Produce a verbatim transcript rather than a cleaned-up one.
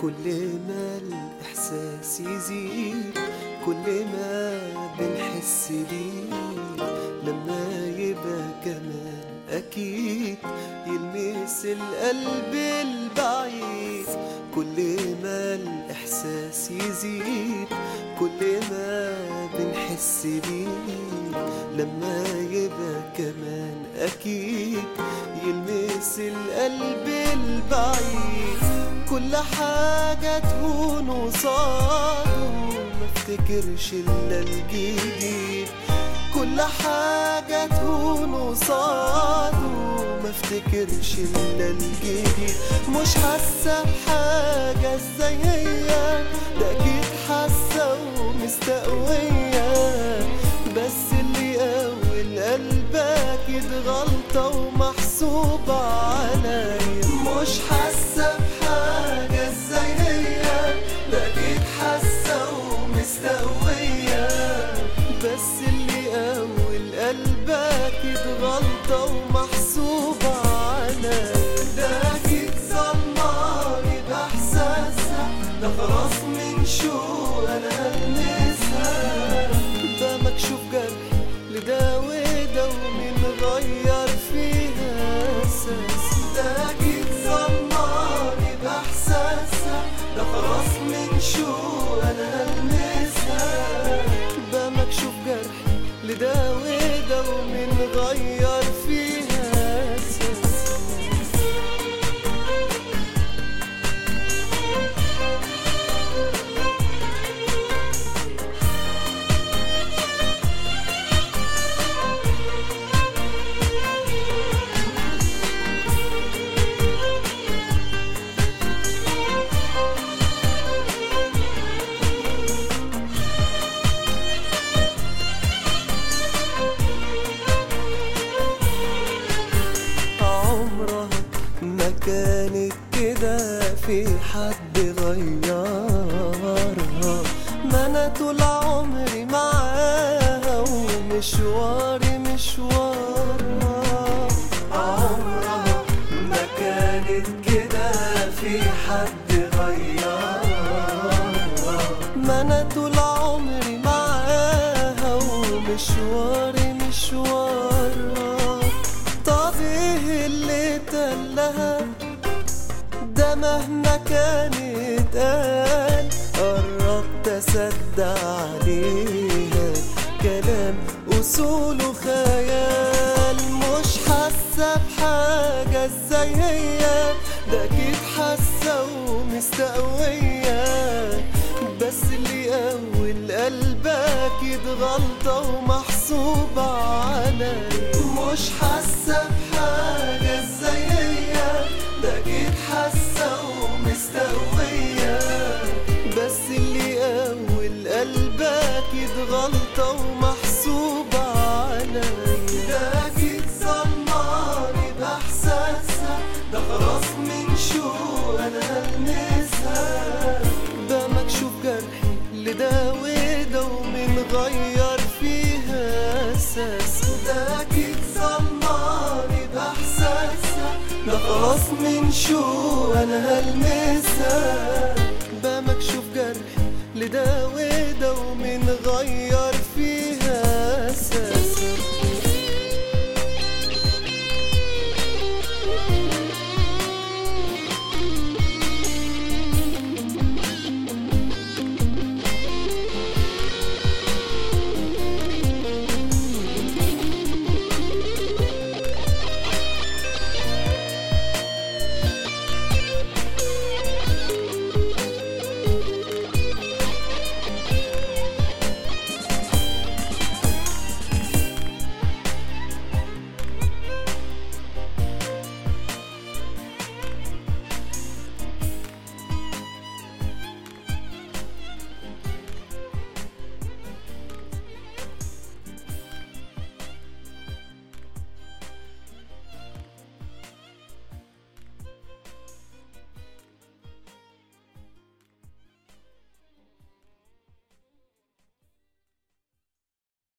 كل ما الإحساس يزيد كل ما بنحس بيه، لما يبقى كمان أكيد يلمس القلب البعيد. كل ما الإحساس يزيد كل ما بنحس بيه، لما يبقى كمان أكيد يلمس القلب البعيد. كل حاجة تهون وصاده ما افتكرش إلا الجديد، كل حاجة تهون وصاده ما افتكرش إلا الجديد. مش حاسة بحاجة ازاي هي، ده أكيد حاسة ومستقوية، بس اللي أول قلبك أكيد غلطة ومحسوبة عليا. مش حاسة بحاجة ازاي هي، ده أكيد حاسة ومستقوية، بس اللي أول قلبك أكيد غلطة ومحسوبة عليا. ده أكيد ظلماني بإحساسها، ده خلاص من شو أنا هلمسها، ده مكشوف جرح لده وده ومين غير فيها أساس. ده أكيد ظلماني بإحساسها، ده خلاص من شو أنا هلمسها، ده مكشوف جرح لده وده ومين غير فيها أساس. كانت كده في حد غيرها، ما انا طول عمري معاها ومشواري مشوارها. عمرها ما كانت كده في حد غيرها، ما انا طول عمري معاها ومشواري مشوارها. طب ايه اللي تلها ده مهما كانت قال، قربت أصدق عليها كلام أصوله خيال. مش حاسة بحاجة ازاي هي، ده أكيد حاسة ومستقوية، بس اللي أول قلبك أكيد غلطة ومحسوبة عليا. مش حاسة بحاجة ازاي هي، ده أكيد حاسة ومستقوية، بس اللي أول قلبك أكيد غلطة ومحسوبة عليا. ده أكيد ظلماني بإحساسها، ده خلاص من شو أنا هلمسها، ده مكشوف جرحي لده وده ومين غير فيها أساس. ده أكيد ظلماني بإحساسها، ده خلاص من شو أنا هلمسها، ده مكشوف جرحي لده